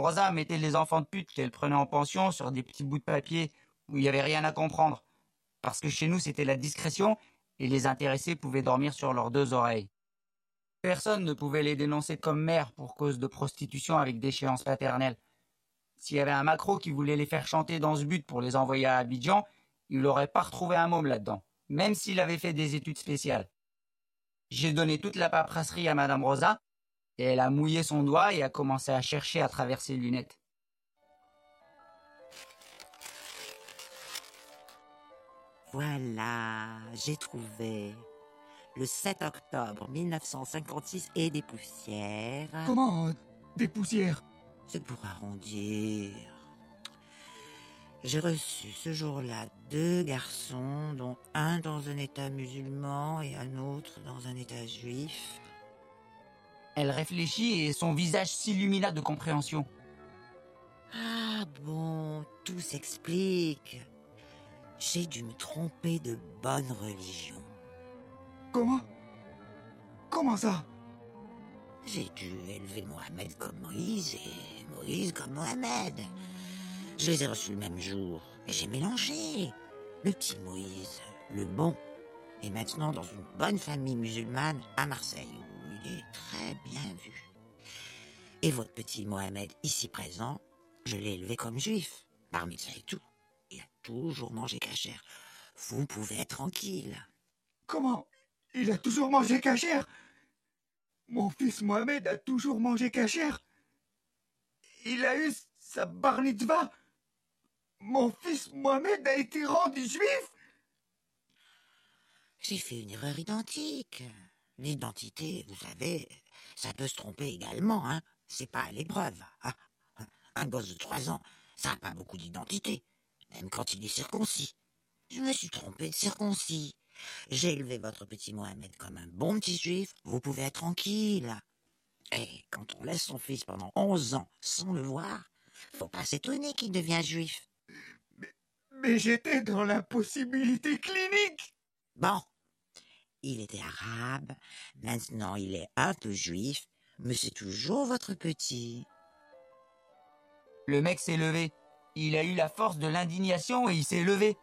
Rosa mettait les enfants de pute qu'elle prenait en pension sur des petits bouts de papier où il n'y avait rien à comprendre. Parce que chez nous, c'était la discrétion et les intéressés pouvaient dormir sur leurs deux oreilles. Personne ne pouvait les dénoncer comme mères pour cause de prostitution avec déchéance paternelle. S'il y avait un macro qui voulait les faire chanter dans ce but pour les envoyer à Abidjan, il n'aurait pas retrouvé un môme là-dedans, même s'il avait fait des études spéciales. J'ai donné toute la paperasserie à Madame Rosa, et elle a mouillé son doigt et a commencé à chercher à travers ses lunettes. Voilà, j'ai trouvé. Le 7 octobre 1956 et des poussières. Comment des poussières? C'est pour arrondir. J'ai reçu ce jour-là 2 garçons, dont un dans un état musulman et un autre dans un état juif. Elle réfléchit et son visage s'illumina de compréhension. Ah bon, tout s'explique. J'ai dû me tromper de bonne religion. Comment ça? J'ai dû élever Mohamed comme Moïse et Moïse comme Mohamed. Je les ai reçus le même jour et j'ai mélangé. Le petit Moïse, le bon, est maintenant dans une bonne famille musulmane à Marseille, où il est très bien vu. Et votre petit Mohamed, ici présent, je l'ai élevé comme juif. Parmi ça et tout, il a toujours mangé cachère. Vous pouvez être tranquille. Comment? Il a toujours mangé cachère? Mon fils Mohamed a toujours mangé cachère? Il a eu sa bar mitzvah? Mon fils Mohamed a été rendu juif? J'ai fait une erreur identique. L'identité, vous savez, ça peut se tromper également, hein. C'est pas à l'épreuve. Hein. Un gosse de 3 ans, ça n'a pas beaucoup d'identité, même quand il est circoncis. Je me suis trompé de circoncis. J'ai élevé votre petit Mohamed comme un bon petit juif, vous pouvez être tranquille. Et quand on laisse son fils pendant 11 ans sans le voir, faut pas s'étonner qu'il devient juif. Mais j'étais dans l'impossibilité clinique. Bon, il était arabe, maintenant il est un peu juif, mais c'est toujours votre petit. Le mec s'est levé. Il a eu la force de l'indignation et il s'est levé.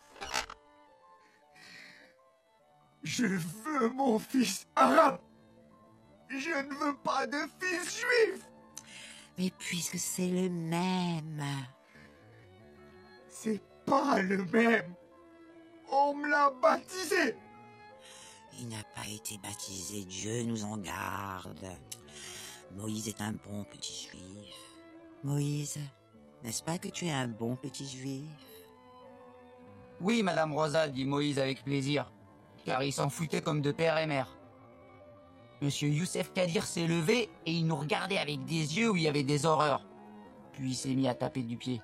Je veux mon fils arabe. Je ne veux pas de fils juif. Mais puisque c'est le même... C'est pas le même. On me l'a baptisé. Il n'a pas été baptisé, Dieu nous en garde. Moïse est un bon petit juif. Moïse, n'est-ce pas que tu es un bon petit juif? Oui, Madame Rosa, dit Moïse avec plaisir, car il s'en foutait comme de père et mère. Monsieur Youssef Kadir s'est levé et il nous regardait avec des yeux où il y avait des horreurs. Puis il s'est mis à taper du pied.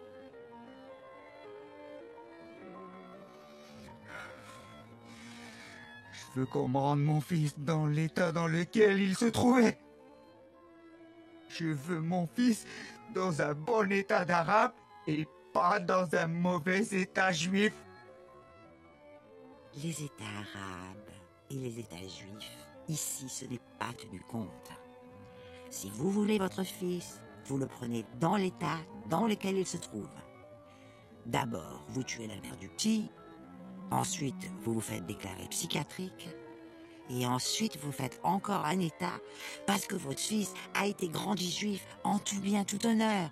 Je veux qu'on me rende mon fils dans l'état dans lequel il se trouvait. Je veux mon fils dans un bon état d'arabe et pas dans un mauvais état juif. Les États arabes et les États juifs, ici, ce n'est pas tenu compte. Si vous voulez votre fils, vous le prenez dans l'état dans lequel il se trouve. D'abord, vous tuez la mère du petit, ensuite, vous vous faites déclarer psychiatrique, et ensuite, vous faites encore un état parce que votre fils a été grandi juif en tout bien, tout honneur.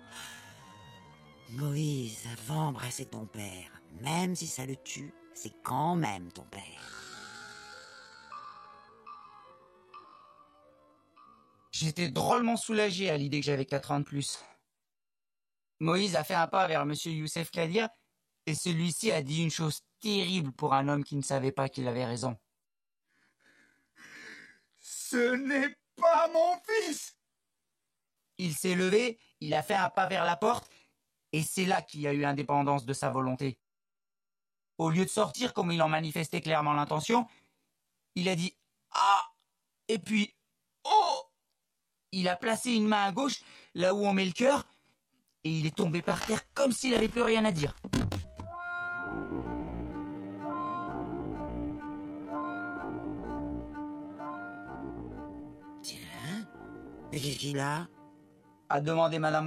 Moïse, va embrasser ton père, même si ça le tue, c'est quand même ton père. J'étais drôlement soulagé à l'idée que j'avais 4 ans de plus. Moïse a fait un pas vers Monsieur Youssef Kadir et celui-ci a dit une chose terrible pour un homme qui ne savait pas qu'il avait raison. Ce n'est pas mon fils. Il s'est levé, il a fait un pas vers la porte et c'est là qu'il y a eu indépendance de sa volonté. Au lieu de sortir comme il en manifestait clairement l'intention, il a dit « Ah !» et puis « Oh !» Il a placé une main à gauche, là où on met le cœur, et il est tombé par terre comme s'il n'avait plus rien à dire. Tiens, et qu'est-ce qu'il a ? A demandé Madame